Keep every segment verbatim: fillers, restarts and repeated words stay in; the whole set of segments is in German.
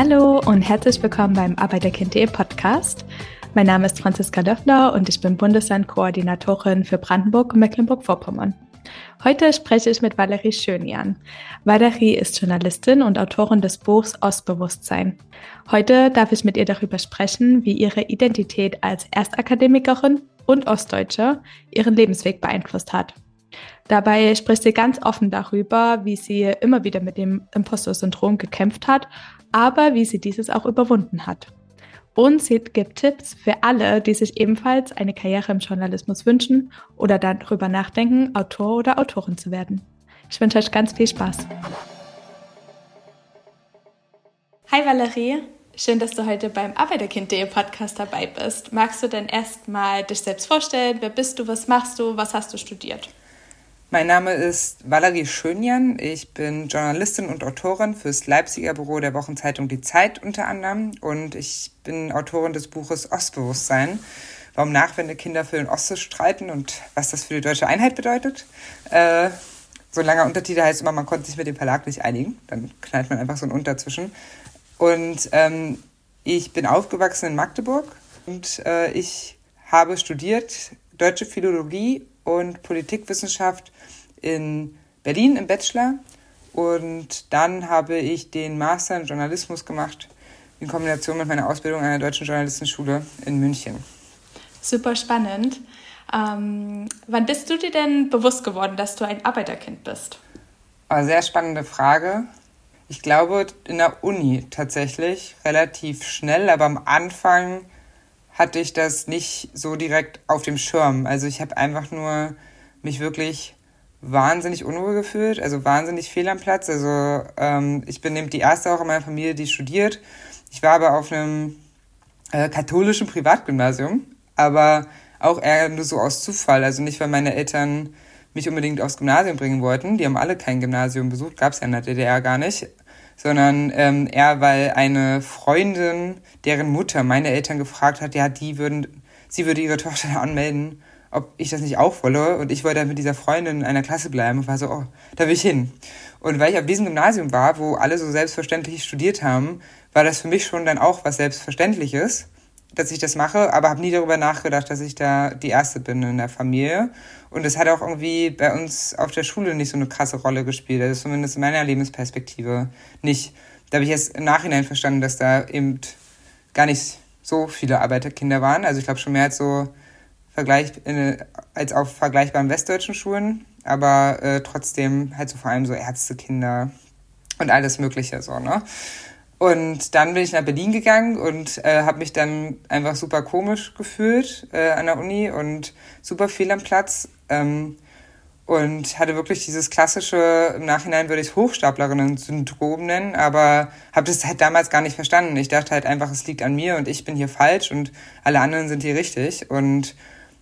Hallo und herzlich willkommen beim Arbeiterkind punkt de Podcast. Mein Name ist Franziska Löffler und ich bin Bundeslandkoordinatorin für Brandenburg und Mecklenburg-Vorpommern. Heute spreche ich mit Valerie Schönjan. Valerie ist Journalistin und Autorin des Buchs Ostbewusstsein. Heute darf ich mit ihr darüber sprechen, wie ihre Identität als Erstakademikerin und Ostdeutsche ihren Lebensweg beeinflusst hat. Dabei spricht sie ganz offen darüber, wie sie immer wieder mit dem Imposter-Syndrom gekämpft hat, aber wie sie dieses auch überwunden hat. Und sie gibt Tipps für alle, die sich ebenfalls eine Karriere im Journalismus wünschen oder darüber nachdenken, Autor oder Autorin zu werden. Ich wünsche euch ganz viel Spaß. Hi Valerie, schön, dass du heute beim Arbeiterkind punkt de Podcast dabei bist. Magst du denn erstmal dich selbst vorstellen? Wer bist du, was machst du, was hast du studiert? Mein Name ist Valerie Schönjan. Ich bin Journalistin und Autorin fürs Leipziger Büro der Wochenzeitung Die Zeit unter anderem. Und ich bin Autorin des Buches Ostbewusstsein, warum Nachwendekinder für den Ostsee streiten und was das für die deutsche Einheit bedeutet. Äh, so ein langer Untertitel heißt immer, man konnte sich mit dem Verlag nicht einigen. Dann knallt man einfach so ein Unter zwischen. Und ähm, ich bin aufgewachsen in Magdeburg und äh, ich habe studiert Deutsche Philologie und Politikwissenschaft in Berlin im Bachelor, und dann habe ich den Master in Journalismus gemacht in Kombination mit meiner Ausbildung an der Deutschen Journalistenschule in München. Super spannend. Ähm, wann bist du dir denn bewusst geworden, dass du ein Arbeiterkind bist? Eine sehr spannende Frage. Ich glaube in der Uni tatsächlich relativ schnell, aber am Anfang hatte ich das nicht so direkt auf dem Schirm. Also ich habe einfach nur mich wirklich wahnsinnig unwohl gefühlt, also wahnsinnig fehl am Platz. Also ähm, ich bin eben die erste auch in meiner Familie, die studiert. Ich war aber auf einem äh, katholischen Privatgymnasium, aber auch eher nur so aus Zufall. Also nicht, weil meine Eltern mich unbedingt aufs Gymnasium bringen wollten. Die haben alle kein Gymnasium besucht, gab es ja in der D D R gar nicht. Sondern ähm, eher, weil eine Freundin, deren Mutter meine Eltern gefragt hat, ja, die würden, sie würde ihre Tochter anmelden, ob ich das nicht auch wolle. Und ich wollte dann mit dieser Freundin in einer Klasse bleiben und war so, oh, da will ich hin. Und weil ich auf diesem Gymnasium war, wo alle so selbstverständlich studiert haben, war das für mich schon dann auch was Selbstverständliches, dass ich das mache, aber habe nie darüber nachgedacht, dass ich da die Erste bin in der Familie. Und es hat auch irgendwie bei uns auf der Schule nicht so eine krasse Rolle gespielt, also zumindest in meiner Lebensperspektive nicht. Da habe ich erst im Nachhinein verstanden, dass da eben gar nicht so viele Arbeiterkinder waren. Also ich glaube schon mehr als so Vergleich, als auf vergleichbaren westdeutschen Schulen, aber äh, trotzdem halt so vor allem so Ärztekinder und alles Mögliche so, ne? Und dann bin ich nach Berlin gegangen und äh, habe mich dann einfach super komisch gefühlt äh, an der Uni und super fehl am Platz. Ähm, und hatte wirklich dieses klassische, im Nachhinein würde ich es Hochstaplerinnen-Syndrom nennen, aber habe das halt damals gar nicht verstanden. Ich dachte halt einfach, es liegt an mir und ich bin hier falsch und alle anderen sind hier richtig. Und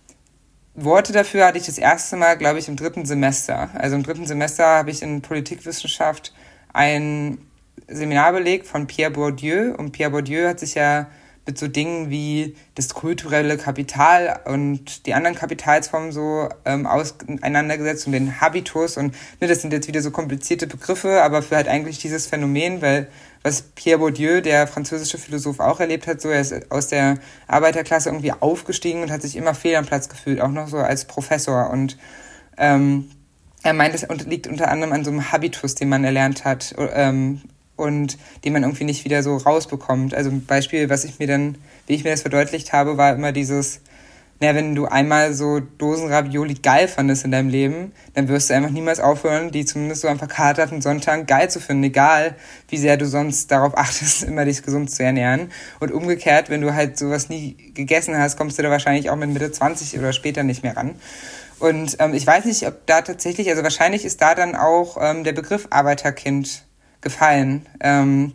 Worte dafür hatte ich das erste Mal, glaube ich, im dritten Semester. Also im dritten Semester habe ich in Politikwissenschaft ein Seminar belegt von Pierre Bourdieu. Und Pierre Bourdieu hat sich ja mit so Dingen wie das kulturelle Kapital und die anderen Kapitalsformen so ähm, auseinandergesetzt und den Habitus. Und ne, das sind jetzt wieder so komplizierte Begriffe, aber für halt eigentlich dieses Phänomen, weil was Pierre Bourdieu, der französische Philosoph, auch erlebt hat, so er ist aus der Arbeiterklasse irgendwie aufgestiegen und hat sich immer fehl am Platz gefühlt, auch noch so als Professor. Und ähm, er meint, es liegt unter anderem an so einem Habitus, den man erlernt hat, ähm, und den man irgendwie nicht wieder so rausbekommt. Also ein Beispiel, was ich mir dann, wie ich mir das verdeutlicht habe, war immer dieses, naja, wenn du einmal so Dosen Ravioli geil fandest in deinem Leben, dann wirst du einfach niemals aufhören, die zumindest so am verkaterten Sonntag geil zu finden, egal wie sehr du sonst darauf achtest, immer dich gesund zu ernähren. Und umgekehrt, wenn du halt sowas nie gegessen hast, kommst du da wahrscheinlich auch mit Mitte zwanzig oder später nicht mehr ran. Und ähm, ich weiß nicht, ob da tatsächlich, also wahrscheinlich ist da dann auch ähm, der Begriff Arbeiterkind gefallen. Ähm,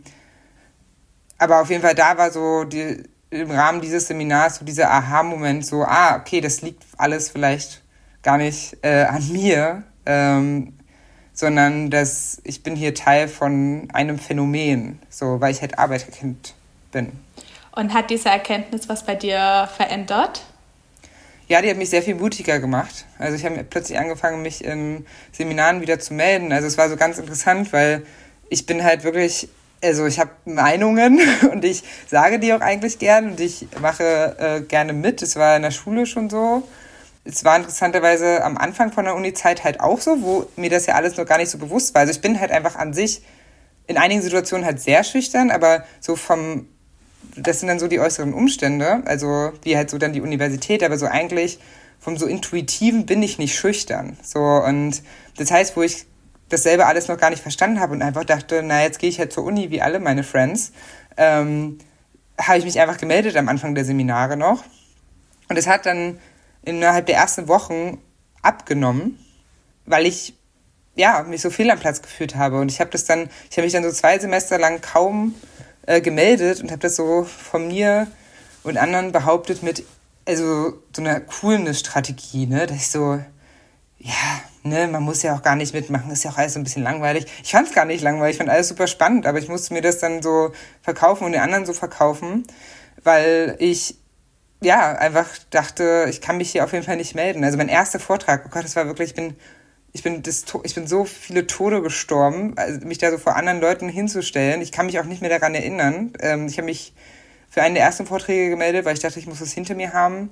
aber auf jeden Fall, da war so die, im Rahmen dieses Seminars so dieser Aha-Moment, so, ah, okay, das liegt alles vielleicht gar nicht äh, an mir, ähm, sondern dass ich bin hier Teil von einem Phänomen, so, weil ich halt Arbeiterkind bin. Und hat diese Erkenntnis was bei dir verändert? Ja, die hat mich sehr viel mutiger gemacht. Also ich habe plötzlich angefangen, mich in Seminaren wieder zu melden. Also es war so ganz interessant, weil ich bin halt wirklich also ich habe Meinungen und ich sage die auch eigentlich gern und ich mache äh, gerne mit. Es war in der Schule schon so. Es war interessanterweise am Anfang von der Uni-Zeit halt auch so, wo mir das ja alles noch gar nicht so bewusst war. Also ich bin halt einfach an sich in einigen Situationen halt sehr schüchtern, aber so vom, das sind dann so die äußeren Umstände, also wie halt so dann die Universität, aber so eigentlich vom so Intuitiven bin ich nicht schüchtern. So, und das heißt, wo ich dasselbe alles noch gar nicht verstanden habe und einfach dachte, na, jetzt gehe ich halt zur Uni wie alle meine Friends, ähm, habe ich mich einfach gemeldet am Anfang der Seminare noch. Und es hat dann innerhalb der ersten Wochen abgenommen, weil ich ja mich so fehl am Platz gefühlt habe. Und ich habe das dann, ich habe mich dann so zwei Semester lang kaum äh, gemeldet und habe das so von mir und anderen behauptet mit, also so einer Coolness-Strategie, ne, dass ich so, ja, ne, man muss ja auch gar nicht mitmachen, ist ja auch alles so ein bisschen langweilig. Ich fand es gar nicht langweilig, ich fand alles super spannend, aber ich musste mir das dann so verkaufen und den anderen so verkaufen, weil ich ja, einfach dachte, ich kann mich hier auf jeden Fall nicht melden. Also mein erster Vortrag, oh Gott, das war wirklich, ich bin, ich bin, das, ich bin so viele Tode gestorben, also mich da so vor anderen Leuten hinzustellen. Ich kann mich auch nicht mehr daran erinnern. Ähm, ich habe mich für einen der ersten Vorträge gemeldet, weil ich dachte, ich muss das hinter mir haben.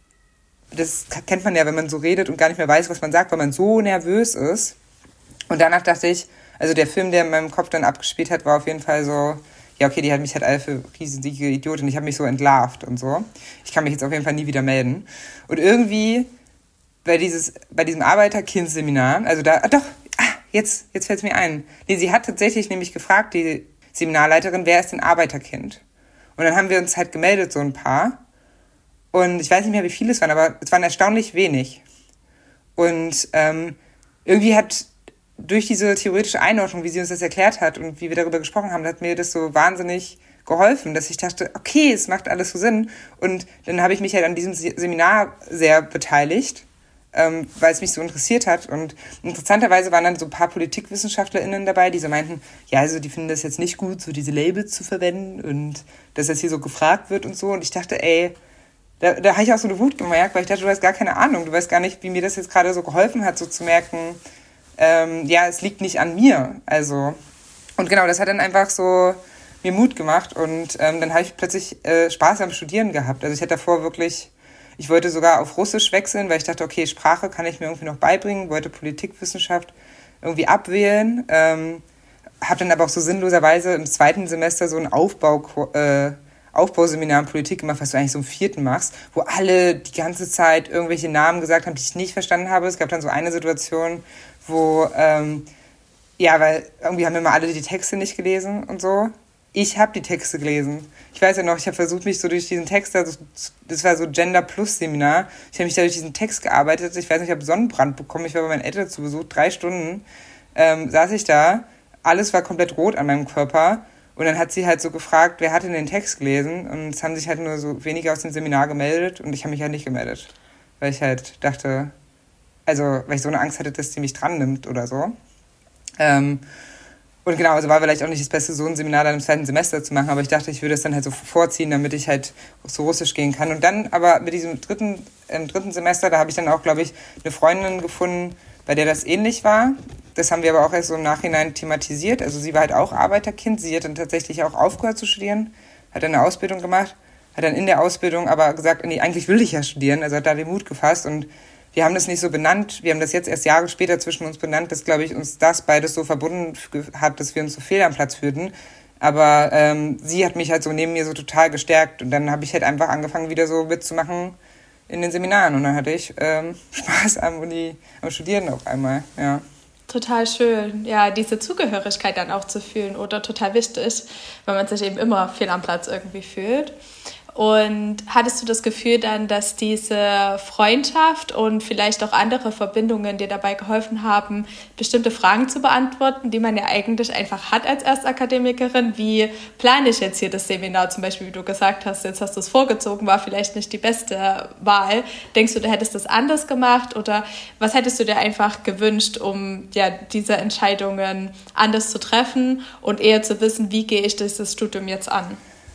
Das kennt man ja, wenn man so redet und gar nicht mehr weiß, was man sagt, weil man so nervös ist. Und danach dachte ich, also der Film, der in meinem Kopf dann abgespielt hat, war auf jeden Fall so, ja, okay, die hat mich halt alle für riesige Idiotin. Ich habe mich so entlarvt und so. Ich kann mich jetzt auf jeden Fall nie wieder melden. Und irgendwie bei, dieses, bei diesem Arbeiterkind-Seminar, also da, ah, doch, ah, jetzt, jetzt fällt es mir ein. Nee, sie hat tatsächlich nämlich gefragt, die Seminarleiterin, wer ist denn Arbeiterkind? Und dann haben wir uns halt gemeldet, so ein paar. Und ich weiß nicht mehr, wie viele es waren, aber es waren erstaunlich wenig. Und ähm, irgendwie hat durch diese theoretische Einordnung, wie sie uns das erklärt hat und wie wir darüber gesprochen haben, hat mir das so wahnsinnig geholfen, dass ich dachte, okay, es macht alles so Sinn. Und dann habe ich mich halt an diesem Seminar sehr beteiligt, ähm, weil es mich so interessiert hat. Und interessanterweise waren dann so ein paar PolitikwissenschaftlerInnen dabei, die so meinten, ja, also die finden das jetzt nicht gut, so diese Labels zu verwenden und dass das hier so gefragt wird und so. Und ich dachte, ey, da, da habe ich auch so eine Wut gemerkt, weil ich dachte, du hast gar keine Ahnung, du weißt gar nicht, wie mir das jetzt gerade so geholfen hat, so zu merken, ähm, ja, es liegt nicht an mir. Also, und genau, das hat dann einfach so mir Mut gemacht und ähm, dann habe ich plötzlich äh, Spaß am Studieren gehabt. Also ich hatte davor wirklich, ich wollte sogar auf Russisch wechseln, weil ich dachte, okay, Sprache kann ich mir irgendwie noch beibringen, wollte Politikwissenschaft irgendwie abwählen, ähm, habe dann aber auch so sinnloserweise im zweiten Semester so ein Aufbau, äh, Aufbauseminar in Politik gemacht, was du eigentlich so im vierten machst, wo alle die ganze Zeit irgendwelche Namen gesagt haben, die ich nicht verstanden habe. Es gab dann so eine Situation, wo, ähm, ja, weil irgendwie haben immer alle die Texte nicht gelesen und so. Ich habe die Texte gelesen. Ich weiß ja noch, ich habe versucht, mich so durch diesen Text, also das war so Gender-Plus-Seminar, ich habe mich da durch diesen Text gearbeitet. Ich weiß nicht, ich habe Sonnenbrand bekommen, ich war bei meinen Eltern zu Besuch, drei Stunden ähm, saß ich da, alles war komplett rot an meinem Körper und dann hat sie halt so gefragt, wer hat denn den Text gelesen und es haben sich halt nur so wenige aus dem Seminar gemeldet und ich habe mich halt nicht gemeldet, weil ich halt dachte, also weil ich so eine Angst hatte, dass sie mich dran nimmt oder so. Ähm, Und genau, also war vielleicht auch nicht das Beste, so ein Seminar dann im zweiten Semester zu machen, aber ich dachte, ich würde es dann halt so vorziehen, damit ich halt so Russisch gehen kann. Und dann aber mit diesem dritten, im dritten Semester, da habe ich dann auch, glaube ich, eine Freundin gefunden, bei der das ähnlich war. Das haben wir aber auch erst so im Nachhinein thematisiert. Also sie war halt auch Arbeiterkind, sie hat dann tatsächlich auch aufgehört zu studieren, hat dann eine Ausbildung gemacht, hat dann in der Ausbildung aber gesagt, nee, eigentlich will ich ja studieren, also hat da den Mut gefasst und wir haben das nicht so benannt, wir haben das jetzt erst Jahre später zwischen uns benannt, dass, glaube ich, uns das beides so verbunden hat, dass wir uns so fehl am Platz fühlten. Aber ähm, sie hat mich halt so neben mir so total gestärkt und dann habe ich halt einfach angefangen, wieder so mitzumachen in den Seminaren und dann hatte ich ähm, Spaß am Uni, am Studieren auf einmal, ja. Total schön, ja, diese Zugehörigkeit dann auch zu fühlen oder total wichtig, weil man sich eben immer fehl am Platz irgendwie fühlt. Und hattest du das Gefühl dann, dass diese Freundschaft und vielleicht auch andere Verbindungen dir dabei geholfen haben, bestimmte Fragen zu beantworten, die man ja eigentlich einfach hat als Erstakademikerin? Wie plane ich jetzt hier das Seminar? Zum Beispiel, wie du gesagt hast, jetzt hast du es vorgezogen, war vielleicht nicht die beste Wahl. Denkst du, du hättest das anders gemacht? Oder was hättest du dir einfach gewünscht, um ja, diese Entscheidungen anders zu treffen und eher zu wissen, wie gehe ich dieses Studium jetzt an?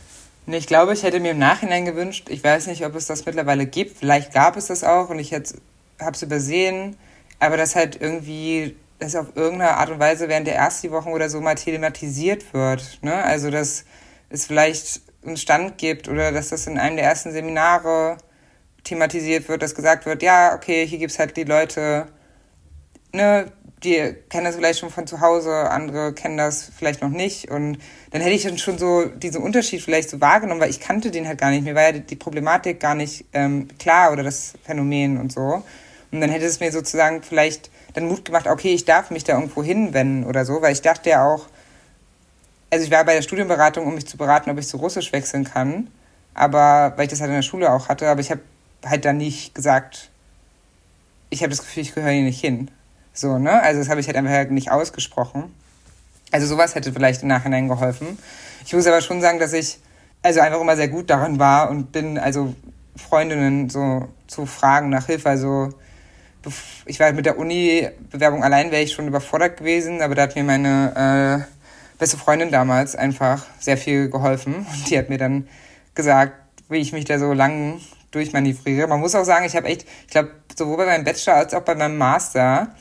Ich glaube, ich hätte mir im Nachhinein gewünscht, ich weiß nicht, ob es das mittlerweile gibt, vielleicht gab es das auch und ich habe es übersehen, aber dass halt irgendwie das auf irgendeine Art und Weise während der Ersti-Wochen oder so mal thematisiert wird. Ne? Also, dass es vielleicht einen Stand gibt oder dass das in einem der ersten Seminare thematisiert wird, dass gesagt wird, ja, okay, hier gibt's halt die Leute, ne, die kennen das vielleicht schon von zu Hause, andere kennen das vielleicht noch nicht. Und dann hätte ich dann schon so diesen Unterschied vielleicht so wahrgenommen, weil ich kannte den halt gar nicht. Mir war ja die Problematik gar nicht ähm, klar oder das Phänomen und so. Und dann hätte es mir sozusagen vielleicht dann Mut gemacht, okay, ich darf mich da irgendwo hinwenden oder so, weil ich dachte ja auch, also ich war bei der Studienberatung, um mich zu beraten, ob ich zu Russisch wechseln kann, aber weil ich das halt in der Schule auch hatte, aber ich habe halt dann nicht gesagt, ich habe das Gefühl, ich gehöre hier nicht hin. So, ne? Also das habe ich halt einfach halt nicht ausgesprochen. Also sowas hätte vielleicht im Nachhinein geholfen. Ich muss aber schon sagen, dass ich also einfach immer sehr gut daran war und bin, also Freundinnen so zu fragen nach Hilfe. Also ich war mit der Uni-Bewerbung allein, wäre ich schon überfordert gewesen, aber da hat mir meine äh, beste Freundin damals einfach sehr viel geholfen. Und die hat mir dann gesagt, wie ich mich da so lang durchmanövriere. Man muss auch sagen, ich habe echt, ich glaube, sowohl bei meinem Bachelor als auch bei meinem Master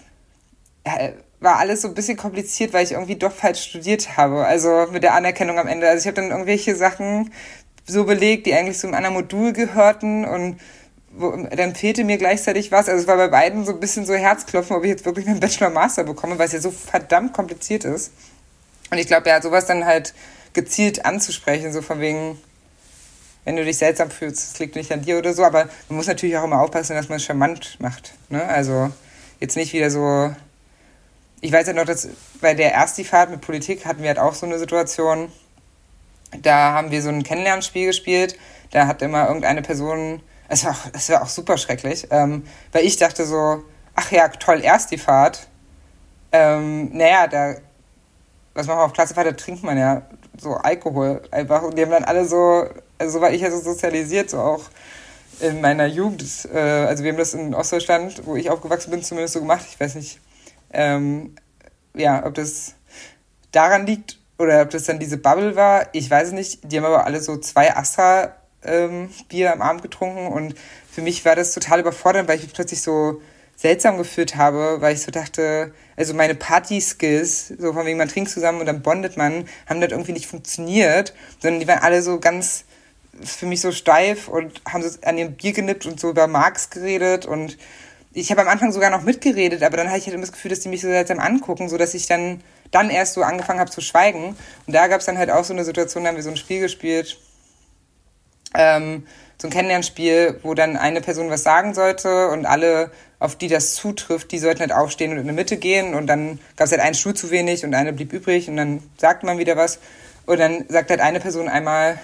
war alles so ein bisschen kompliziert, weil ich irgendwie doch falsch studiert habe. Also mit der Anerkennung am Ende. Also ich habe dann irgendwelche Sachen so belegt, die eigentlich so in einem anderen Modul gehörten und wo, dann fehlte mir gleichzeitig was. Also es war bei beiden so ein bisschen so Herzklopfen, ob ich jetzt wirklich meinen Bachelor Master bekomme, weil es ja so verdammt kompliziert ist. Und ich glaube, ja, sowas dann halt gezielt anzusprechen, so von wegen, wenn du dich seltsam fühlst, das liegt nicht an dir oder so, aber man muss natürlich auch immer aufpassen, dass man es charmant macht. Ne? Also jetzt nicht wieder so. Ich weiß ja noch, dass bei der Ersti-Fahrt mit Politik hatten wir halt auch so eine Situation, da haben wir so ein Kennenlernspiel gespielt, da hat immer irgendeine Person, es war auch, es war auch super schrecklich, ähm, weil ich dachte so, ach ja, toll, Ersti-Fahrt, ähm, naja, da, was machen wir auf Klassefahrt, da trinkt man ja so Alkohol einfach und die haben dann alle so, also so war ich ja so sozialisiert, so auch in meiner Jugend, äh, also wir haben das in Ostdeutschland, wo ich aufgewachsen bin, zumindest so gemacht, ich weiß nicht, Ähm, ja, ob das daran liegt oder ob das dann diese Bubble war, ich weiß es nicht. Die haben aber alle so zwei Astra ähm, Bier am Abend getrunken und für mich war das total überfordernd, weil ich mich plötzlich so seltsam gefühlt habe, weil ich so dachte, also meine Party-Skills, so von wegen man trinkt zusammen und dann bondet man, haben das irgendwie nicht funktioniert, sondern die waren alle so ganz für mich so steif und haben so an ihrem Bier genippt und so über Marx geredet und ich habe am Anfang sogar noch mitgeredet, aber dann hatte ich halt immer das Gefühl, dass die mich so seltsam angucken, sodass ich dann, dann erst so angefangen habe zu schweigen. Und da gab es dann halt auch so eine Situation, da haben wir so ein Spiel gespielt, ähm, so ein Kennenlernspiel, wo dann eine Person was sagen sollte und alle, auf die das zutrifft, die sollten halt aufstehen und in die Mitte gehen und dann gab es halt einen Stuhl zu wenig und eine blieb übrig und dann sagte man wieder was und dann sagt halt eine Person einmal,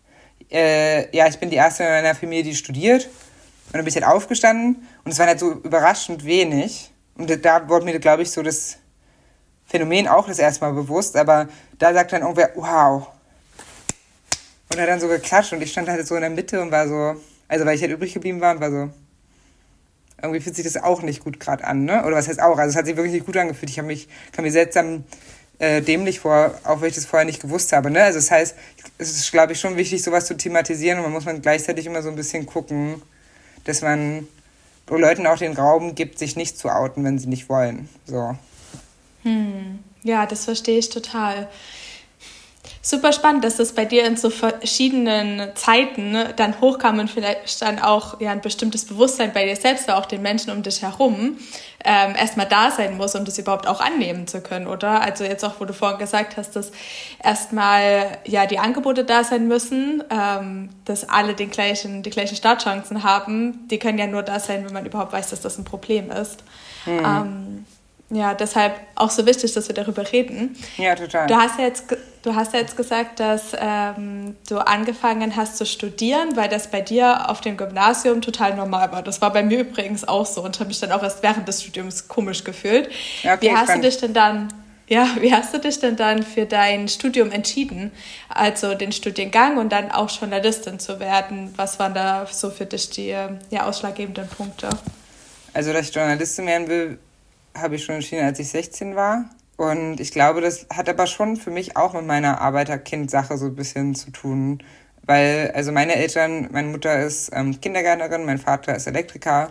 äh, ja, ich bin die erste in meiner Familie, die studiert. Und dann bin ich halt aufgestanden und es waren halt so überraschend wenig. Und da wurde mir, glaube ich, so das Phänomen auch das erste Mal bewusst. Aber da sagt dann irgendwer, wow. Und hat dann so geklatscht und ich stand halt so in der Mitte und war so, also weil ich halt übrig geblieben war und war so, irgendwie fühlt sich das auch nicht gut gerade an, ne? Oder was heißt auch? Also es hat sich wirklich nicht gut angefühlt. Ich habe mich, kam mir seltsam äh, dämlich vor, auch weil ich das vorher nicht gewusst habe, ne? Also das heißt, es ist, glaube ich, schon wichtig, sowas zu thematisieren und man muss man gleichzeitig immer so ein bisschen gucken, dass man Leuten auch den Raum gibt, sich nicht zu outen, wenn sie nicht wollen. So. Hm. Ja, das verstehe ich total. Super spannend, dass das bei dir in so verschiedenen Zeiten ne, dann hochkam und vielleicht dann auch ja, ein bestimmtes Bewusstsein bei dir selbst, aber auch den Menschen um dich herum ähm, erstmal da sein muss, um das überhaupt auch annehmen zu können, oder? Also jetzt auch, wo du vorhin gesagt hast, dass erstmal ja die Angebote da sein müssen, ähm, dass alle den gleichen, die gleichen Startchancen haben, die können ja nur da sein, wenn man überhaupt weiß, dass das ein Problem ist. Mhm. Ähm, Ja, deshalb auch so wichtig, dass wir darüber reden. Ja, total. Du hast ja jetzt, du hast ja jetzt gesagt, dass ähm, du angefangen hast zu studieren, weil das bei dir auf dem Gymnasium total normal war. Das war bei mir übrigens auch so und habe mich dann auch erst während des Studiums komisch gefühlt. Ja, okay, wie hast du dich denn dann, ja, wie hast du dich denn dann für dein Studium entschieden? Also den Studiengang und dann auch Journalistin zu werden. Was waren da so für dich die ja, ausschlaggebenden Punkte? Also, dass ich Journalistin werden will, habe ich schon entschieden, als ich sechzehn war. Und ich glaube, das hat aber schon für mich auch mit meiner Arbeiterkind-Sache so ein bisschen zu tun. Weil, also meine Eltern, meine Mutter ist ähm, Kindergärtnerin, mein Vater ist Elektriker.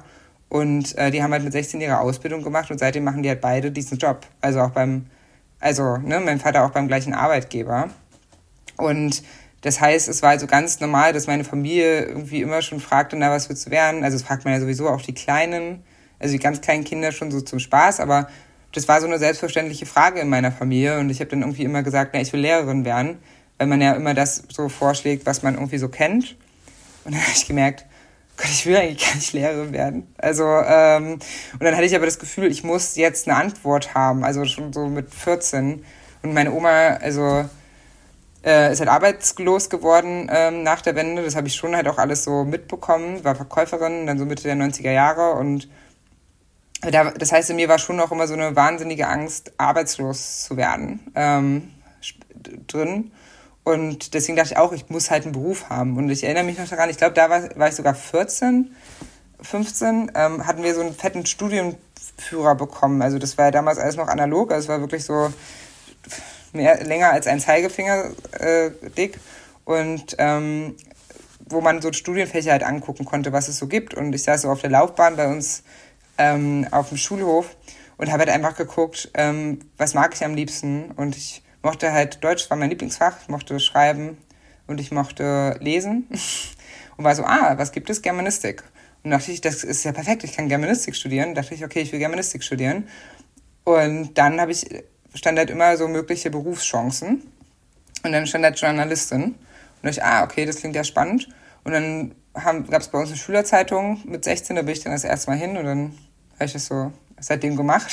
Und äh, die haben halt mit sechzehn ihre Ausbildung gemacht und seitdem machen die halt beide diesen Job. Also auch beim, also ne, mein Vater auch beim gleichen Arbeitgeber. Und das heißt, es war also ganz normal, dass meine Familie irgendwie immer schon fragte, na, was willst du werden? Also das fragt man ja sowieso auch die Kleinen, also die ganz kleinen Kinder schon so zum Spaß, aber das war so eine selbstverständliche Frage in meiner Familie und ich habe dann irgendwie immer gesagt, na, ich will Lehrerin werden, weil man ja immer das so vorschlägt, was man irgendwie so kennt. Und dann habe ich gemerkt, Gott, ich will eigentlich gar nicht Lehrerin werden. Also, ähm, und dann hatte ich aber das Gefühl, ich muss jetzt eine Antwort haben, also schon so mit vierzehn. Und meine Oma, also äh, ist halt arbeitslos geworden ähm, nach der Wende. Das habe ich schon halt auch alles so mitbekommen, war Verkäuferin, dann so Mitte der neunziger Jahre. Und da, das heißt, in mir war schon auch immer so eine wahnsinnige Angst, arbeitslos zu werden ähm, drin. Und deswegen dachte ich auch, ich muss halt einen Beruf haben. Und ich erinnere mich noch daran, ich glaube, da war, war ich sogar vierzehn, fünfzehn, ähm, hatten wir so einen fetten Studienführer bekommen. Also das war ja damals alles noch analog, also es war wirklich so mehr, länger als ein Zeigefinger äh, dick. Und ähm, wo man so Studienfächer halt angucken konnte, was es so gibt. Und ich saß so auf der Laufbahn bei uns ähm, auf dem Schulhof und habe halt einfach geguckt, ähm, was mag ich am liebsten. Und ich mochte halt, Deutsch war mein Lieblingsfach, ich mochte schreiben und ich mochte lesen und war so, ah, was gibt es? Germanistik. Und dachte ich, das ist ja perfekt, ich kann Germanistik studieren. Dachte ich, okay, ich will Germanistik studieren. Und dann habe ich, stand halt immer so mögliche Berufschancen und dann stand halt Journalistin. Und dachte ich, ah, okay, das klingt ja spannend. Und dann gab es bei uns eine Schülerzeitung mit sechzehn, da bin ich dann das erste Mal hin und dann habe ich das so seitdem gemacht.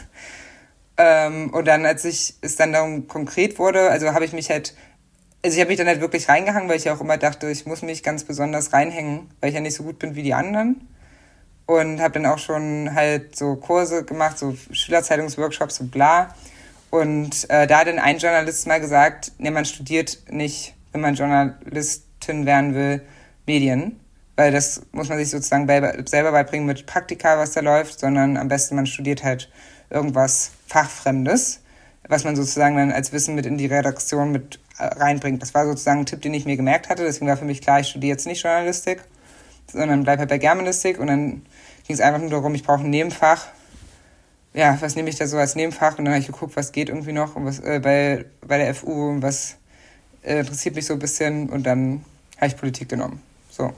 Ähm, und dann, als ich es dann darum konkret wurde, also habe ich mich halt, also ich habe mich dann halt wirklich reingehangen, weil ich ja auch immer dachte, ich muss mich ganz besonders reinhängen, weil ich ja nicht so gut bin wie die anderen. Und habe dann auch schon halt so Kurse gemacht, so Schülerzeitungsworkshops und bla. Und äh, da hat dann ein Journalist mal gesagt, nee, man studiert nicht, wenn man Journalistin werden will, Medien. Weil das muss man sich sozusagen selber beibringen mit Praktika, was da läuft, sondern am besten man studiert halt irgendwas Fachfremdes, was man sozusagen dann als Wissen mit in die Redaktion mit reinbringt. Das war sozusagen ein Tipp, den ich mir gemerkt hatte. Deswegen war für mich klar, ich studiere jetzt nicht Journalistik, sondern bleibe halt bei Germanistik. Und dann ging es einfach nur darum, ich brauche ein Nebenfach. Ja, was nehme ich da so als Nebenfach? Und dann habe ich geguckt, was geht irgendwie noch und was, äh, bei, bei der F U und was äh, interessiert mich so ein bisschen. Und dann habe ich Politik genommen. So.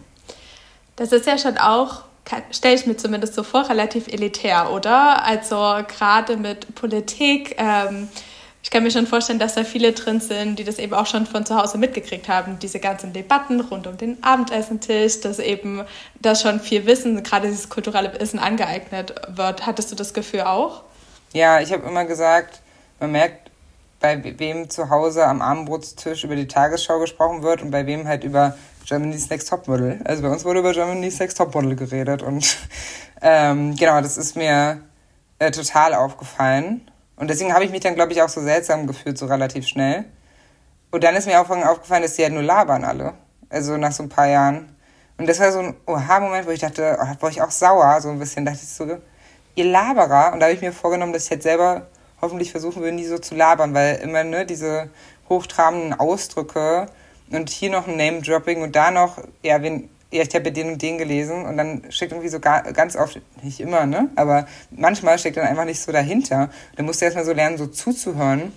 Das ist ja schon auch, stelle ich mir zumindest so vor, relativ elitär, oder? Also gerade mit Politik, ähm, ich kann mir schon vorstellen, dass da viele drin sind, die das eben auch schon von zu Hause mitgekriegt haben, diese ganzen Debatten rund um den Abendessentisch, dass eben da schon viel Wissen, gerade dieses kulturelle Wissen angeeignet wird. Hattest du das Gefühl auch? Ja, ich habe immer gesagt, man merkt, bei wem zu Hause am Abendbrotstisch über die Tagesschau gesprochen wird und bei wem halt über Germany's Next Topmodel. Also bei uns wurde über Germany's Next Topmodel geredet und ähm, genau, das ist mir äh, total aufgefallen. Und deswegen habe ich mich dann, glaube ich, auch so seltsam gefühlt, so relativ schnell. Und dann ist mir auch aufgefallen, dass die halt nur labern alle. Also nach so ein paar Jahren. Und das war so ein Oha-Moment, wo ich dachte, oh, da war ich auch sauer, so ein bisschen. Da dachte ich so, ihr Laberer. Und da habe ich mir vorgenommen, dass ich halt selber hoffentlich versuchen will, nie so zu labern, weil immer ne diese hochtrabenden Ausdrücke und hier noch ein Name-Dropping und da noch, ja, wen, ja ich habe ja den und den gelesen und dann steckt irgendwie so gar, ganz oft, nicht immer, ne, aber manchmal steckt dann einfach nicht so dahinter. Dann musst du erstmal so lernen, so zuzuhören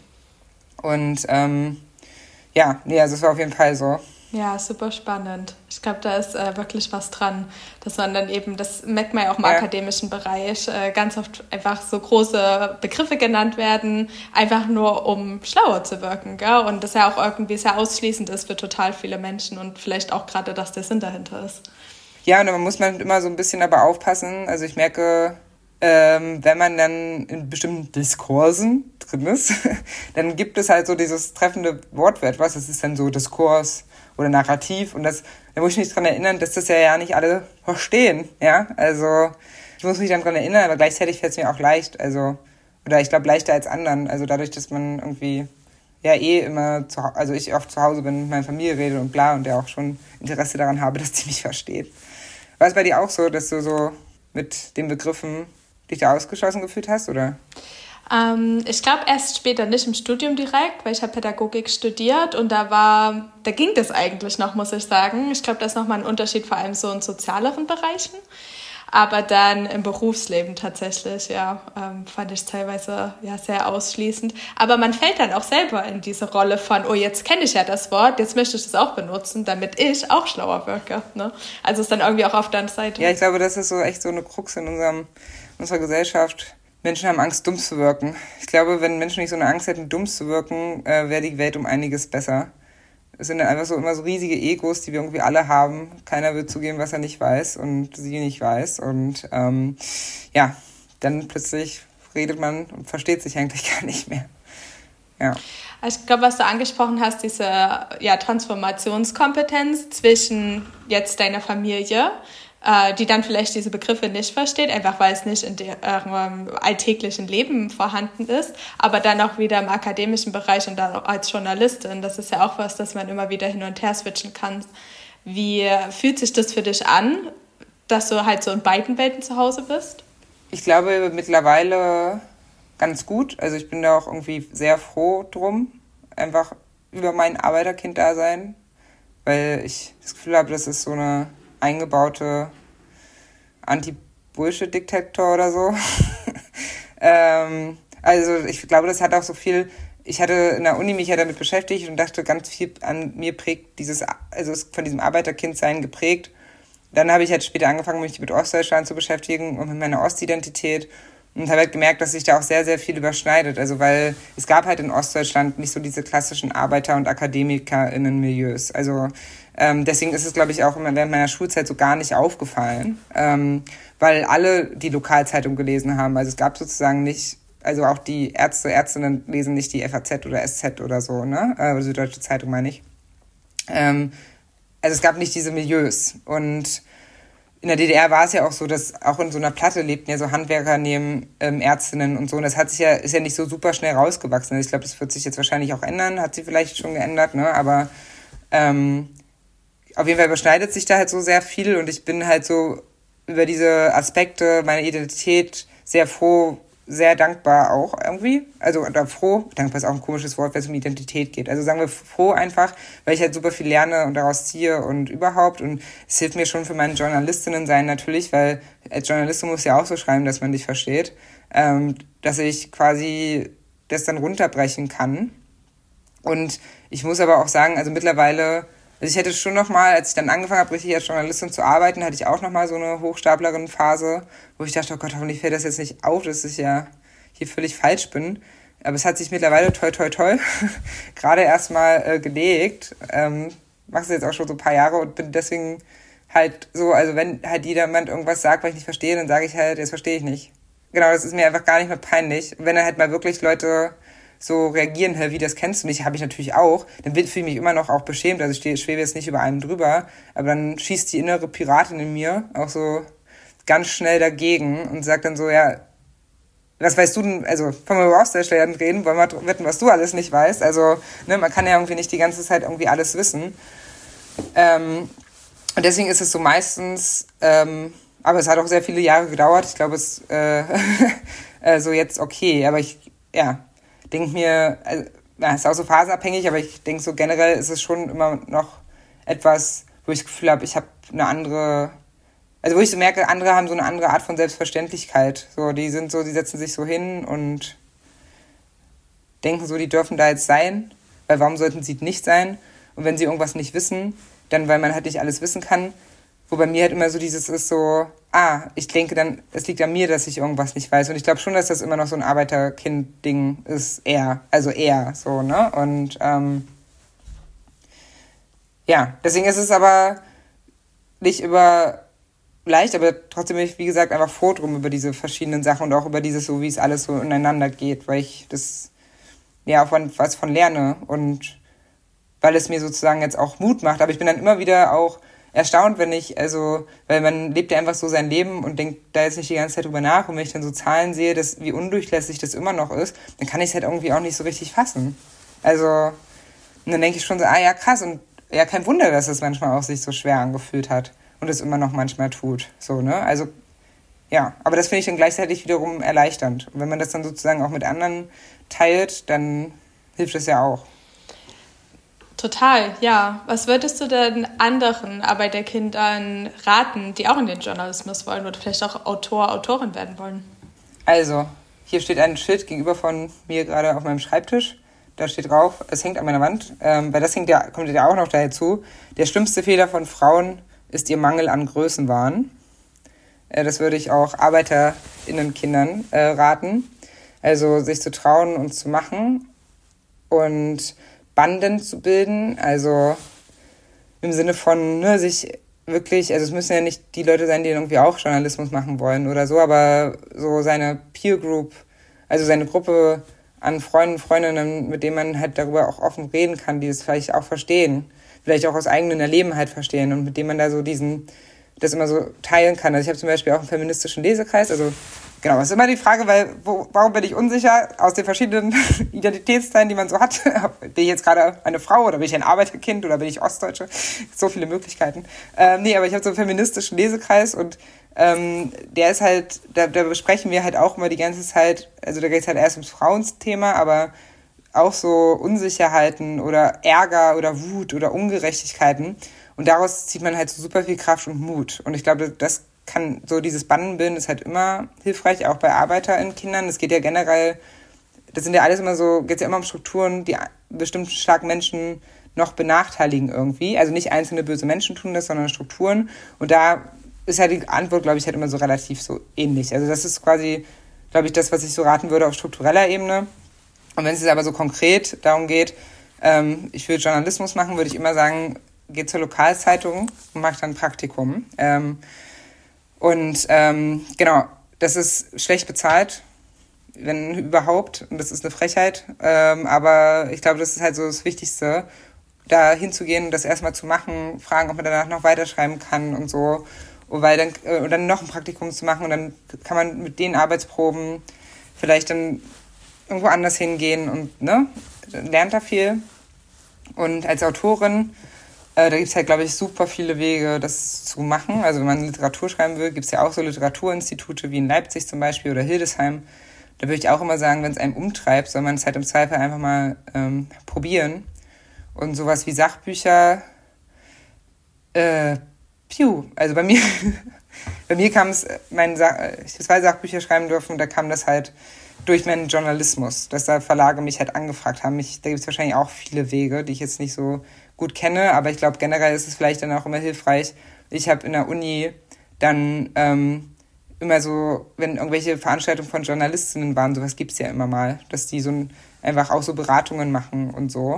und ähm, ja, nee, also es war auf jeden Fall so. Ja, super spannend. Ich glaube, da ist äh, wirklich was dran, dass man dann eben, das merkt man ja auch im ja. akademischen Bereich, äh, ganz oft einfach so große Begriffe genannt werden, einfach nur um schlauer zu wirken, gell? Und das ja auch irgendwie sehr ausschließend ist für total viele Menschen und vielleicht auch gerade, dass der Sinn dahinter ist. Ja, und da muss man immer so ein bisschen aber aufpassen. Also ich merke, ähm, wenn man dann in bestimmten Diskursen drin ist, dann gibt es halt so dieses treffende Wort für etwas. Das ist dann so Diskurs oder Narrativ. Und das, da muss ich mich dran erinnern, dass das ja, ja nicht alle verstehen. Ja, also ich muss mich dann dran erinnern, aber gleichzeitig fällt es mir auch leicht. Also, oder ich glaube leichter als anderen. Also dadurch, dass man irgendwie ja eh immer, zu, also ich oft zu Hause bin, mit meiner Familie rede und bla und ja auch schon Interesse daran habe, dass die mich versteht. War es bei dir auch so, dass du so mit den Begriffen dich da ausgeschlossen gefühlt hast, oder? Ähm, ich glaube erst später, nicht im Studium direkt, weil ich habe Pädagogik studiert und da war, da ging das eigentlich noch, muss ich sagen. Ich glaube, da ist nochmal ein Unterschied, vor allem so in sozialeren Bereichen. aber dann im Berufsleben tatsächlich, ja, ähm, fand ich teilweise ja sehr ausschließend. Aber man fällt dann auch selber in diese Rolle von, oh, jetzt kenne ich ja das Wort, jetzt möchte ich das auch benutzen, damit ich auch schlauer wirke. Ne? Also ist dann irgendwie auch auf der Seite. Ja, ich glaube, das ist so echt so eine Krux in unserem, unserer Gesellschaft. Menschen haben Angst, dumm zu wirken. Ich glaube, wenn Menschen nicht so eine Angst hätten, dumm zu wirken, äh, wäre die Welt um einiges besser. Es sind dann einfach so immer so riesige Egos, die wir irgendwie alle haben. Keiner will zugeben, was er nicht weiß und sie nicht weiß. Und ähm, ja, dann plötzlich redet man und versteht sich eigentlich gar nicht mehr. Ja. Ich glaube, was du angesprochen hast, diese ja, Transformationskompetenz zwischen jetzt deiner Familie, äh, die dann vielleicht diese Begriffe nicht versteht, einfach weil es nicht in ihrem alltäglichen Leben vorhanden ist, aber dann auch wieder im akademischen Bereich und dann auch als Journalistin. Das ist ja auch was, das man immer wieder hin und her switchen kann. Wie fühlt sich das für dich an, dass du halt so in beiden Welten zu Hause bist? Ich glaube mittlerweile ganz gut. Also ich bin da auch irgendwie sehr froh drum, einfach über mein Arbeiterkind-Dasein, weil ich das Gefühl habe, das ist so eine eingebaute Anti-Bullshit-Detektor oder so. ähm, also ich glaube, das hat auch so viel, ich hatte in der Uni mich ja damit beschäftigt und dachte, ganz viel an mir prägt dieses, also ist von diesem Arbeiterkindsein geprägt. Dann habe ich halt später angefangen, mich mit Ostdeutschland zu beschäftigen und mit meiner Ostidentität und habe halt gemerkt, dass sich da auch sehr, sehr viel überschneidet. Also weil es gab halt in Ostdeutschland nicht so diese klassischen Arbeiter- und AkademikerInnen-Milieus. Also ähm, deswegen ist es, glaube ich, auch immer während meiner Schulzeit so gar nicht aufgefallen, ähm, weil alle die Lokalzeitung gelesen haben. Also es gab sozusagen nicht, also auch die Ärzte, Ärztinnen lesen nicht die F A Z oder S Z oder so, ne? Äh, Süddeutsche Zeitung meine ich. Ähm, also es gab nicht diese Milieus. Und in der D D R war es ja auch so, dass auch in so einer Platte lebten ja so Handwerker neben ähm, Ärztinnen und so. Und das hat sich ja, ist ja nicht so super schnell rausgewachsen. Ich glaube, das wird sich jetzt wahrscheinlich auch ändern, hat sie vielleicht schon geändert, ne? Aber ähm, auf jeden Fall überschneidet sich da halt so sehr viel und ich bin halt so über diese Aspekte meiner Identität sehr froh, sehr dankbar auch irgendwie. Also oder froh, dankbar ist auch ein komisches Wort, wenn es um Identität geht. Also sagen wir froh einfach, weil ich halt super viel lerne und daraus ziehe und überhaupt. Und es hilft mir schon für mein Journalistinnen-Sein natürlich, weil als Journalistin muss ja auch so schreiben, dass man dich versteht, ähm, dass ich quasi das dann runterbrechen kann. Und ich muss aber auch sagen, also mittlerweile, also ich hätte schon nochmal, als ich dann angefangen habe, richtig als Journalistin zu arbeiten, hatte ich auch nochmal so eine Hochstaplerin-Phase, wo ich dachte, oh Gott, hoffentlich fällt das jetzt nicht auf, dass ich ja hier völlig falsch bin. Aber es hat sich mittlerweile toi toi toi gerade erstmal äh, gelegt. Ähm, mache es jetzt auch schon so ein paar Jahre und bin deswegen halt so, also wenn halt jemand irgendwas sagt, was ich nicht verstehe, dann sage ich halt, das verstehe ich nicht. Genau, das ist mir einfach gar nicht mehr peinlich. Und wenn dann halt mal wirklich Leute so reagieren, wie das kennst du nicht, habe ich natürlich auch, dann fühle ich mich immer noch auch beschämt, also ich schwebe jetzt nicht über einem drüber, aber dann schießt die innere Piratin in mir auch so ganz schnell dagegen und sagt dann so, ja, was weißt du denn, also von mir Ostdeutschland reden, wollen wir wetten, was du alles nicht weißt, also ne, man kann ja irgendwie nicht die ganze Zeit irgendwie alles wissen. Ähm, und deswegen ist es so meistens, ähm, aber es hat auch sehr viele Jahre gedauert, ich glaube, es äh, äh, so jetzt okay, aber ich, ja, denke mir, also, ja, ist auch so phasenabhängig, aber ich denke so generell ist es schon immer noch etwas, wo ich das Gefühl habe, ich habe eine andere, also wo ich so merke, andere haben so eine andere Art von Selbstverständlichkeit. So, die sind so, die setzen sich so hin und denken so, die dürfen da jetzt sein, weil warum sollten sie nicht sein? Und wenn sie irgendwas nicht wissen, dann weil man halt nicht alles wissen kann. Wo bei mir halt immer so dieses ist so, ah, ich denke dann, es liegt an mir, dass ich irgendwas nicht weiß. Und ich glaube schon, dass das immer noch so ein Arbeiterkind-Ding ist, eher, also eher so, ne? Und ähm, ja, deswegen ist es aber nicht über leicht, aber trotzdem bin ich, wie gesagt, einfach froh drum über diese verschiedenen Sachen und auch über dieses, so wie es alles so ineinander geht, weil ich das ja auch von, was von lerne und weil es mir sozusagen jetzt auch Mut macht. Aber ich bin dann immer wieder auch erstaunt, wenn ich, also, weil man lebt ja einfach so sein Leben und denkt da jetzt nicht die ganze Zeit drüber nach und wenn ich dann so Zahlen sehe, dass, wie undurchlässig das immer noch ist, dann kann ich es halt irgendwie auch nicht so richtig fassen. Also, und dann denke ich schon so, ah ja, krass und ja, kein Wunder, dass es manchmal auch sich so schwer angefühlt hat und es immer noch manchmal tut, so, ne, also, ja, aber das finde ich dann gleichzeitig wiederum erleichternd und wenn man das dann sozusagen auch mit anderen teilt, dann hilft das ja auch. Total, ja. Was würdest du denn anderen Arbeiterkindern raten, die auch in den Journalismus wollen oder vielleicht auch Autor, Autorin werden wollen? Also, hier steht ein Schild gegenüber von mir gerade auf meinem Schreibtisch. Da steht drauf, es hängt an meiner Wand, ähm, weil das hängt ja, kommt ja auch noch dazu. Der schlimmste Fehler von Frauen ist ihr Mangel an Größenwahn. Äh, das würde ich auch ArbeiterInnenkindern äh, raten. Also sich zu trauen und zu machen und Banden zu bilden, also im Sinne von ne, sich wirklich, also es müssen ja nicht die Leute sein, die irgendwie auch Journalismus machen wollen oder so, aber so seine Peer Group, also seine Gruppe an Freunden, Freundinnen, mit denen man halt darüber auch offen reden kann, die es vielleicht auch verstehen, vielleicht auch aus eigenen Erleben halt verstehen und mit denen man da so diesen, das immer so teilen kann. Also ich habe zum Beispiel auch einen feministischen Lesekreis, also genau, das ist immer die Frage, weil wo, warum bin ich unsicher aus den verschiedenen Identitätsteilen, die man so hat? Bin ich jetzt gerade eine Frau oder bin ich ein Arbeiterkind oder bin ich Ostdeutsche? So viele Möglichkeiten. Ähm, nee, aber ich habe so einen feministischen Lesekreis und ähm, der ist halt, da, da besprechen wir halt auch immer die ganze Zeit, also da geht es halt erst ums Frauenthema, aber auch so Unsicherheiten oder Ärger oder Wut oder Ungerechtigkeiten. Und daraus zieht man halt so super viel Kraft und Mut. Und ich glaube, das kann so dieses Bandenbilden ist halt immer hilfreich, auch bei ArbeiterInnen-Kindern. Es geht ja generell, das sind ja alles immer so, geht ja immer um Strukturen, die bestimmten starken Menschen noch benachteiligen irgendwie. Also nicht einzelne böse Menschen tun das, sondern Strukturen. Und da ist halt die Antwort, glaube ich, halt immer so relativ so ähnlich. Also das ist quasi, glaube ich, das, was ich so raten würde auf struktureller Ebene. Und wenn es jetzt aber so konkret darum geht, ähm, ich will Journalismus machen, würde ich immer sagen, geht zur Lokalzeitung und macht dann ein Praktikum. Ähm, Und ähm, genau, das ist schlecht bezahlt, wenn überhaupt. Und das ist eine Frechheit. Ähm, aber ich glaube, das ist halt so das Wichtigste, da hinzugehen und das erstmal zu machen, fragen, ob man danach noch weiterschreiben kann und so. Und, weil dann, äh, und dann noch ein Praktikum zu machen. Und dann kann man mit den Arbeitsproben vielleicht dann irgendwo anders hingehen und ne, lernt da viel. Und als Autorin, Äh, da gibt es halt, glaube ich, super viele Wege, das zu machen. Also wenn man Literatur schreiben will, gibt es ja auch so Literaturinstitute wie in Leipzig zum Beispiel oder Hildesheim. Da würde ich auch immer sagen, wenn es einem umtreibt, soll man es halt im Zweifel einfach mal ähm, probieren. Und sowas wie Sachbücher, äh, piu, also bei mir, bei mir kam es, mein Sa- ich habe zwei Sachbücher schreiben dürfen, da kam das halt durch meinen Journalismus, dass da Verlage mich halt angefragt haben. Ich, da gibt es wahrscheinlich auch viele Wege, die ich jetzt nicht so gut kenne, aber ich glaube, generell ist es vielleicht dann auch immer hilfreich. Ich habe in der Uni dann ähm, immer so, wenn irgendwelche Veranstaltungen von Journalistinnen waren, sowas gibt es ja immer mal, dass die so ein, einfach auch so Beratungen machen und so.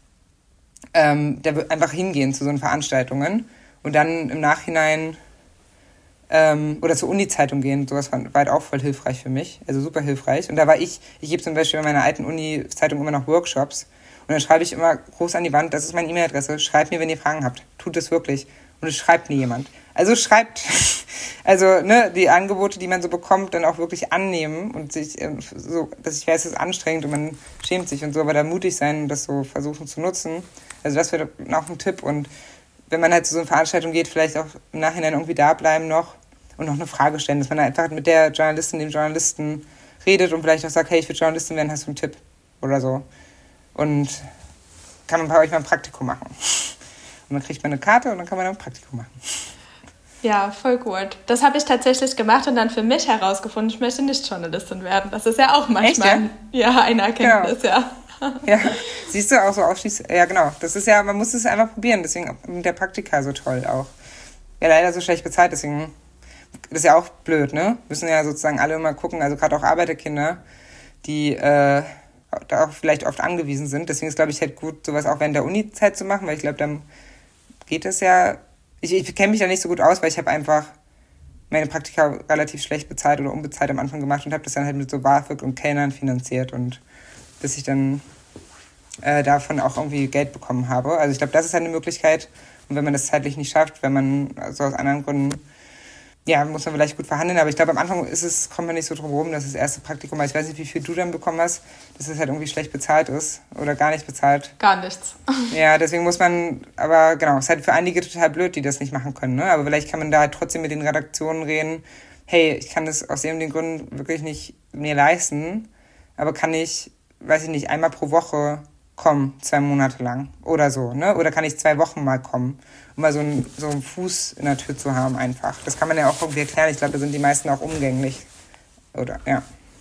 Ähm, da wird einfach hingehen zu so Veranstaltungen und dann im Nachhinein ähm, oder zur Uni-Zeitung gehen, sowas war, war halt auch voll hilfreich für mich, also super hilfreich. Und da war ich, ich gebe zum Beispiel in meiner alten Uni-Zeitung immer noch Workshops. Und dann schreibe ich immer groß an die Wand, das ist meine E-Mail-Adresse, schreibt mir, wenn ihr Fragen habt. Tut es wirklich. Und es schreibt nie jemand. Also schreibt, also ne, die Angebote, die man so bekommt, dann auch wirklich annehmen und sich so, dass ich weiß, es ist anstrengend und man schämt sich und so, aber da mutig sein und das so versuchen zu nutzen. Also das wäre auch ein Tipp. Und wenn man halt zu so einer Veranstaltung geht, vielleicht auch im Nachhinein irgendwie da bleiben noch und noch eine Frage stellen, dass man einfach mit der Journalistin, dem Journalisten redet und vielleicht auch sagt, hey, ich will Journalistin werden, hast du einen Tipp oder so. Und kann man bei euch mal ein Praktikum machen. Und dann kriegt man eine Karte und dann kann man dann ein Praktikum machen. Ja, voll gut. Das habe ich tatsächlich gemacht und dann für mich herausgefunden, ich möchte nicht Journalistin werden. Das ist ja auch manchmal Echt, ja? Ja, eine Erkenntnis, genau. ja. Ja, siehst du, auch so ausschließlich, ja genau, das ist ja, man muss es einfach probieren, deswegen mit der Praktika so toll auch. Ja, leider so schlecht bezahlt, deswegen, das ist ja auch blöd, ne? Müssen ja sozusagen alle immer gucken, also gerade auch Arbeiterkinder, die äh, da auch vielleicht oft angewiesen sind, deswegen ist, glaube ich, halt gut, sowas auch während der Uni-Zeit zu machen, weil ich glaube, dann geht es ja, ich, ich kenne mich da nicht so gut aus, weil ich habe einfach meine Praktika relativ schlecht bezahlt oder unbezahlt am Anfang gemacht und habe das dann halt mit so BAföG und Kellnern finanziert und bis ich dann äh, davon auch irgendwie Geld bekommen habe. Also ich glaube, das ist halt eine Möglichkeit. Und wenn man das zeitlich nicht schafft, wenn man so aus anderen Gründen, ja, muss man vielleicht gut verhandeln. Aber ich glaube, am Anfang ist es, kommt man nicht so drum herum, dass das erste Praktikum, ich weiß nicht, wie viel du dann bekommen hast, dass es halt irgendwie schlecht bezahlt ist oder gar nicht bezahlt. Gar nichts. Ja, deswegen muss man, aber genau, es ist halt für einige total blöd, die das nicht machen können. Ne? Aber vielleicht kann man da halt trotzdem mit den Redaktionen reden, hey, ich kann das aus dem den Gründen wirklich nicht mir leisten, aber kann ich, weiß ich nicht, einmal pro Woche kommen, zwei Monate lang oder so, ne? Oder kann ich zwei Wochen mal kommen, um mal so einen, so einen Fuß in der Tür zu haben einfach. Das kann man ja auch irgendwie erklären. Ich glaube, da sind die meisten auch umgänglich. Oder, ja.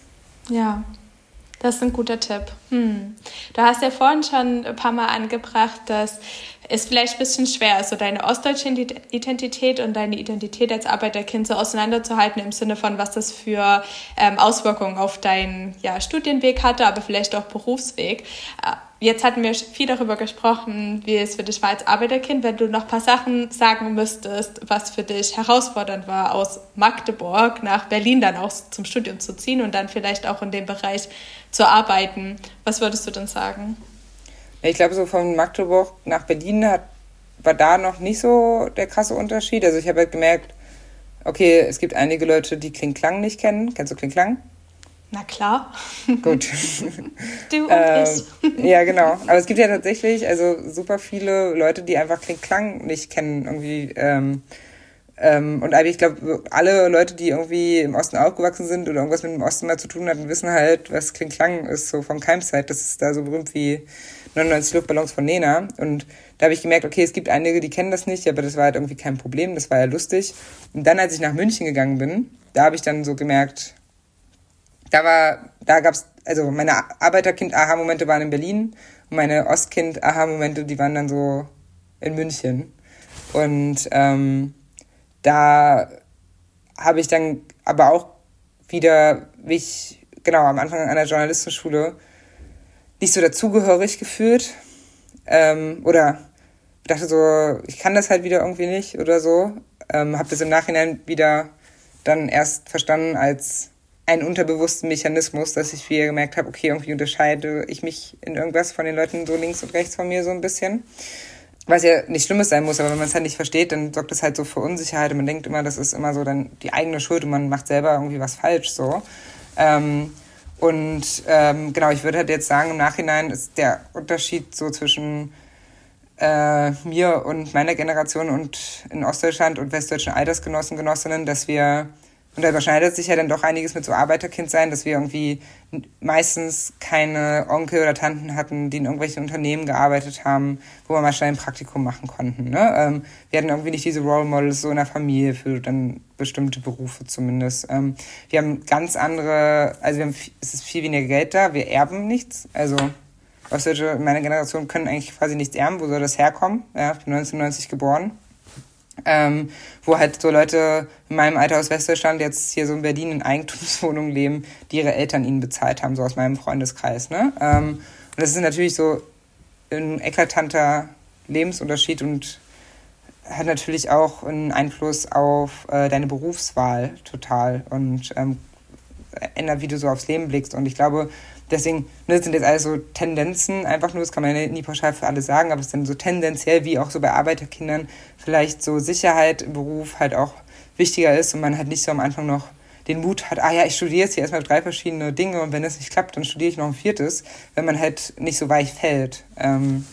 Ja, das ist ein guter Tipp. Hm. Du hast ja vorhin schon ein paar Mal angebracht, dass es vielleicht ein bisschen schwer ist, so deine ostdeutsche Identität und deine Identität als Arbeiterkind so auseinanderzuhalten im Sinne von, was das für ähm, Auswirkungen auf deinen ja, Studienweg hatte, aber vielleicht auch Berufsweg. Jetzt hatten wir viel darüber gesprochen, wie es für dich war als Arbeiterkind. Wenn du noch ein paar Sachen sagen müsstest, was für dich herausfordernd war, aus Magdeburg nach Berlin dann auch zum Studium zu ziehen und dann vielleicht auch in dem Bereich zu arbeiten, was würdest du denn sagen? Ich glaube, so von Magdeburg nach Berlin hat, war da noch nicht so der krasse Unterschied. Also ich habe halt gemerkt, okay, es gibt einige Leute, die Kling Klang nicht kennen. Kennst du Kling Klang? Na klar. Gut. Du und ähm, ich. Ja, genau. Aber es gibt ja tatsächlich also super viele Leute, die einfach Kling Klang nicht kennen. Irgendwie. Ähm, ähm, und ich glaube, alle Leute, die irgendwie im Osten aufgewachsen sind oder irgendwas mit dem Osten mal zu tun hatten, wissen halt, was Kling Klang ist, so von Keimzeit. Das ist da so berühmt wie neunundneunzig Luftballons von Nena. Und da habe ich gemerkt, okay, es gibt einige, die kennen das nicht, aber das war halt irgendwie kein Problem, das war ja lustig. Und dann, als ich nach München gegangen bin, da habe ich dann so gemerkt, da war, da gab's, also meine Arbeiterkind-Aha-Momente waren in Berlin und meine Ostkind-Aha-Momente, die waren dann so in München. Und ähm, da habe ich dann aber auch wieder, wie ich, genau, am Anfang an der Journalistenschule nicht so dazugehörig gefühlt ähm, oder dachte so, ich kann das halt wieder irgendwie nicht oder so. Ähm, habe das im Nachhinein wieder dann erst verstanden als einen unterbewussten Mechanismus, dass ich wieder gemerkt habe, okay, irgendwie unterscheide ich mich in irgendwas von den Leuten so links und rechts von mir so ein bisschen. Was ja nicht Schlimmes sein muss, aber wenn man es halt nicht versteht, dann sorgt das halt so für Unsicherheit und man denkt immer, das ist immer so dann die eigene Schuld und man macht selber irgendwie was falsch so. Ähm, und ähm, genau, ich würde halt jetzt sagen, im Nachhinein ist der Unterschied so zwischen äh, mir und meiner Generation und in Ostdeutschland und westdeutschen Altersgenossen, Genossinnen, dass wir, und da überschneidet sich ja dann doch einiges mit so Arbeiterkind sein, dass wir irgendwie meistens keine Onkel oder Tanten hatten, die in irgendwelchen Unternehmen gearbeitet haben, wo wir mal schnell ein Praktikum machen konnten. Ne? Ähm, wir hatten irgendwie nicht diese Role Models so in der Familie für dann bestimmte Berufe zumindest. Ähm, wir haben ganz andere, also wir haben, es ist viel weniger Geld da, wir erben nichts. Also Ostdeutsche in meiner Generation können eigentlich quasi nichts erben. Wo soll das herkommen? Ja, ich bin neunzehnhundertneunzig geboren. Ähm, wo halt so Leute in meinem Alter aus Westdeutschland jetzt hier so in Berlin in Eigentumswohnungen leben, die ihre Eltern ihnen bezahlt haben, so aus meinem Freundeskreis. Ne? Ähm, und das ist natürlich so ein eklatanter Lebensunterschied und hat natürlich auch einen Einfluss auf äh, deine Berufswahl total und ähm, ändert, wie du so aufs Leben blickst. Und ich glaube, deswegen, das sind jetzt alles so Tendenzen, einfach nur, das kann man ja nie pauschal für alle sagen, aber es ist dann so tendenziell, wie auch so bei Arbeiterkindern, vielleicht so Sicherheit im Beruf halt auch wichtiger ist und man halt nicht so am Anfang noch den Mut hat, ah ja, ich studiere jetzt hier erstmal drei verschiedene Dinge und wenn das nicht klappt, dann studiere ich noch ein viertes, wenn man halt nicht so weich fällt. Ähm,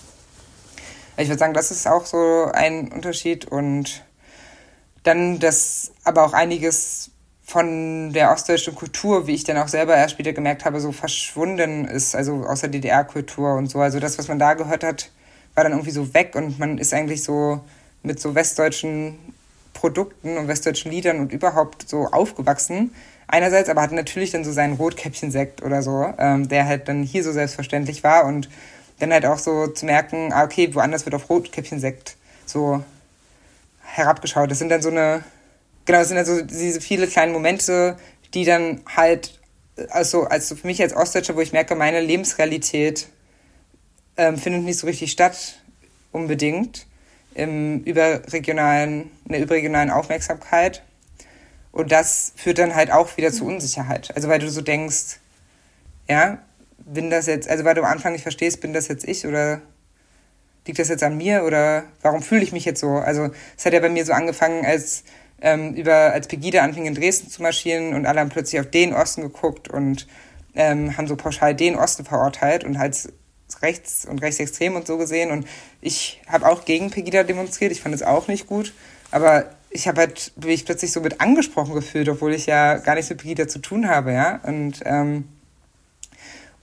ich würde sagen, das ist auch so ein Unterschied und dann, dass aber auch einiges von der ostdeutschen Kultur, wie ich dann auch selber erst später gemerkt habe, so verschwunden ist, also aus der D D R-Kultur und so. Also das, was man da gehört hat, war dann irgendwie so weg und man ist eigentlich so mit so westdeutschen Produkten und westdeutschen Liedern und überhaupt so aufgewachsen. Einerseits aber hat natürlich dann so seinen Rotkäppchen-Sekt oder so, ähm, der halt dann hier so selbstverständlich war und dann halt auch so zu merken, ah, okay, woanders wird auf Rotkäppchen-Sekt so herabgeschaut. Das sind dann so eine, genau, das sind dann so diese viele kleinen Momente, die dann halt, also, also für mich als Ostdeutscher, wo ich merke, meine Lebensrealität ähm, findet nicht so richtig statt, unbedingt, im überregionalen, in der überregionalen Aufmerksamkeit. Und das führt dann halt auch wieder zu Unsicherheit. Also weil du so denkst, ja, bin das jetzt, also weil du am Anfang nicht verstehst, bin das jetzt ich oder liegt das jetzt an mir oder warum fühle ich mich jetzt so? Also es hat ja bei mir so angefangen, als ähm, über als Pegida anfing in Dresden zu marschieren und alle haben plötzlich auf den Osten geguckt und ähm, haben so pauschal den Osten verurteilt und als rechts und rechtsextrem und so gesehen. Und ich habe auch gegen Pegida demonstriert, ich fand es auch nicht gut, aber ich habe halt mich plötzlich so mit angesprochen gefühlt, obwohl ich ja gar nichts mit Pegida zu tun habe, ja. Und ähm,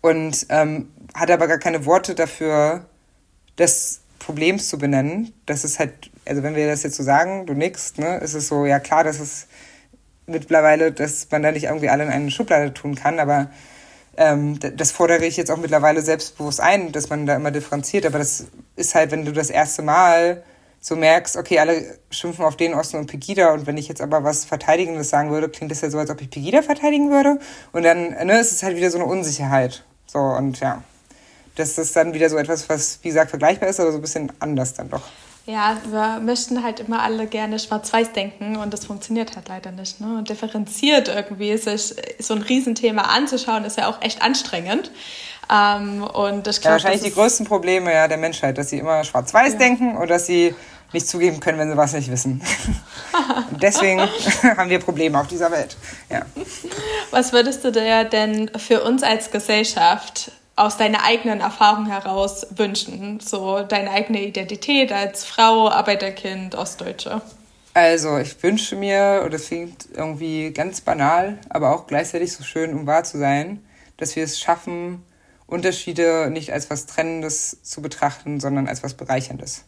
und ähm, hat aber gar keine Worte dafür, des Problems zu benennen. Das ist halt, also wenn wir das jetzt so sagen, du nickst, ne, ist es so, ja klar, dass es mittlerweile, dass man da nicht irgendwie alle in eine Schublade tun kann, aber ähm, das fordere ich jetzt auch mittlerweile selbstbewusst ein, dass man da immer differenziert, aber das ist halt, wenn du das erste Mal so merkst, okay, alle schimpfen auf den Osten und Pegida und wenn ich jetzt aber was Verteidigendes sagen würde, klingt das ja so, als ob ich Pegida verteidigen würde und dann, ne, ist es halt wieder so eine Unsicherheit. So, und ja, das ist dann wieder so etwas, was, wie gesagt, vergleichbar ist, aber so ein bisschen anders dann doch. Ja, wir möchten halt immer alle gerne schwarz-weiß denken und das funktioniert halt leider nicht. Ne? Und differenziert irgendwie, sich so ein Riesenthema anzuschauen, ist ja auch echt anstrengend. Ähm, und ich glaub, ja, wahrscheinlich die größten Probleme ja, der Menschheit, dass sie immer schwarz-weiß ja. denken und dass sie nicht zugeben können, wenn sie was nicht wissen. Und deswegen haben wir Probleme auf dieser Welt. Ja. Was würdest du dir denn für uns als Gesellschaft aus deiner eigenen Erfahrung heraus wünschen? So deine eigene Identität als Frau, Arbeiterkind, Ostdeutsche. Also ich wünsche mir, und das klingt irgendwie ganz banal, aber auch gleichzeitig so schön, um wahr zu sein, dass wir es schaffen, Unterschiede nicht als was Trennendes zu betrachten, sondern als was Bereicherndes.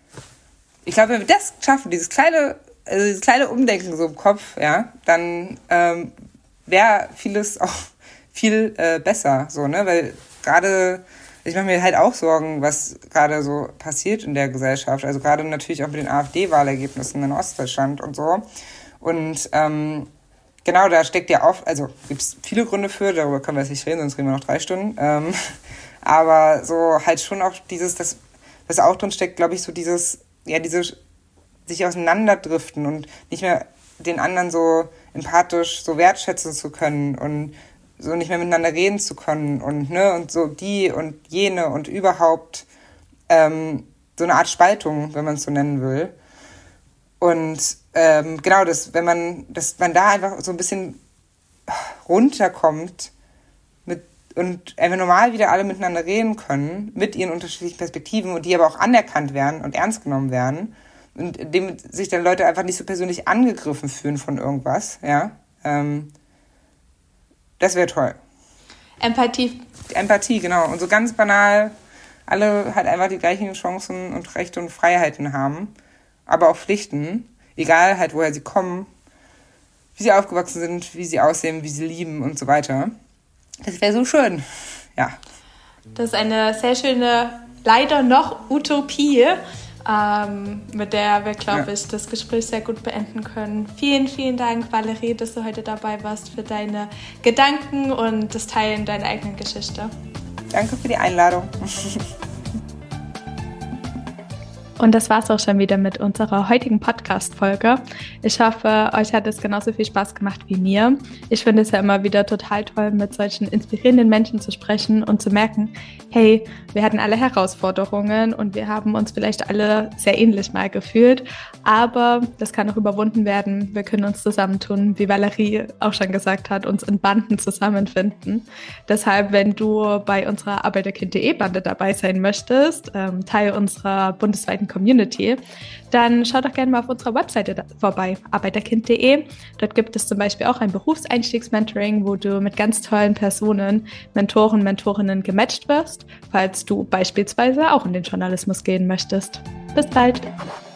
Ich glaube, wenn wir das schaffen, dieses kleine, also dieses kleine Umdenken so im Kopf, ja, dann ähm, wäre vieles auch viel äh, besser, so, ne, weil gerade, ich mache mir halt auch Sorgen, was gerade so passiert in der Gesellschaft, also gerade natürlich auch mit den AfD-Wahlergebnissen in Ostdeutschland und so. Und ähm, genau, da steckt ja oft, also gibt es viele Gründe für, darüber können wir jetzt nicht reden, sonst reden wir noch drei Stunden. Ähm, aber so halt schon auch dieses, das, was auch drin steckt, glaube ich, so dieses, ja, diese sich auseinanderdriften und nicht mehr den anderen so empathisch so wertschätzen zu können und so nicht mehr miteinander reden zu können und ne und so die und jene und überhaupt ähm, so eine Art Spaltung, wenn man es so nennen will. Und ähm, genau das, wenn man, dass man da einfach so ein bisschen runterkommt mit und einfach normal wieder alle miteinander reden können, mit ihren unterschiedlichen Perspektiven und die aber auch anerkannt werden und ernst genommen werden und indem sich dann Leute einfach nicht so persönlich angegriffen fühlen von irgendwas, ja, ähm, das wäre toll. Empathie. Empathie, genau. Und so ganz banal, alle halt einfach die gleichen Chancen und Rechte und Freiheiten haben, aber auch Pflichten, egal halt woher sie kommen, wie sie aufgewachsen sind, wie sie aussehen, wie sie lieben und so weiter. Das wäre so schön, ja. Das ist eine sehr schöne, leider noch Utopie, ähm, mit der wir, glaube ich, ja. das Gespräch sehr gut beenden können. Vielen, vielen Dank, Valerie, dass du heute dabei warst, für deine Gedanken und das Teilen deiner eigenen Geschichte. Danke für die Einladung. Und das war's auch schon wieder mit unserer heutigen Podcast-Folge. Ich hoffe, euch hat es genauso viel Spaß gemacht wie mir. Ich finde es ja immer wieder total toll, mit solchen inspirierenden Menschen zu sprechen und zu merken, hey, wir hatten alle Herausforderungen und wir haben uns vielleicht alle sehr ähnlich mal gefühlt, aber das kann auch überwunden werden. Wir können uns zusammentun, wie Valerie auch schon gesagt hat, uns in Banden zusammenfinden. Deshalb, wenn du bei unserer Arbeiterkind punkt de Bande dabei sein möchtest, ähm, Teil unserer bundesweiten Community, dann schau doch gerne mal auf unserer Webseite vorbei, arbeiterkind punkt de. Dort gibt es zum Beispiel auch ein Berufseinstiegs-Mentoring, wo du mit ganz tollen Personen, Mentoren, Mentorinnen gematcht wirst, falls du beispielsweise auch in den Journalismus gehen möchtest. Bis bald!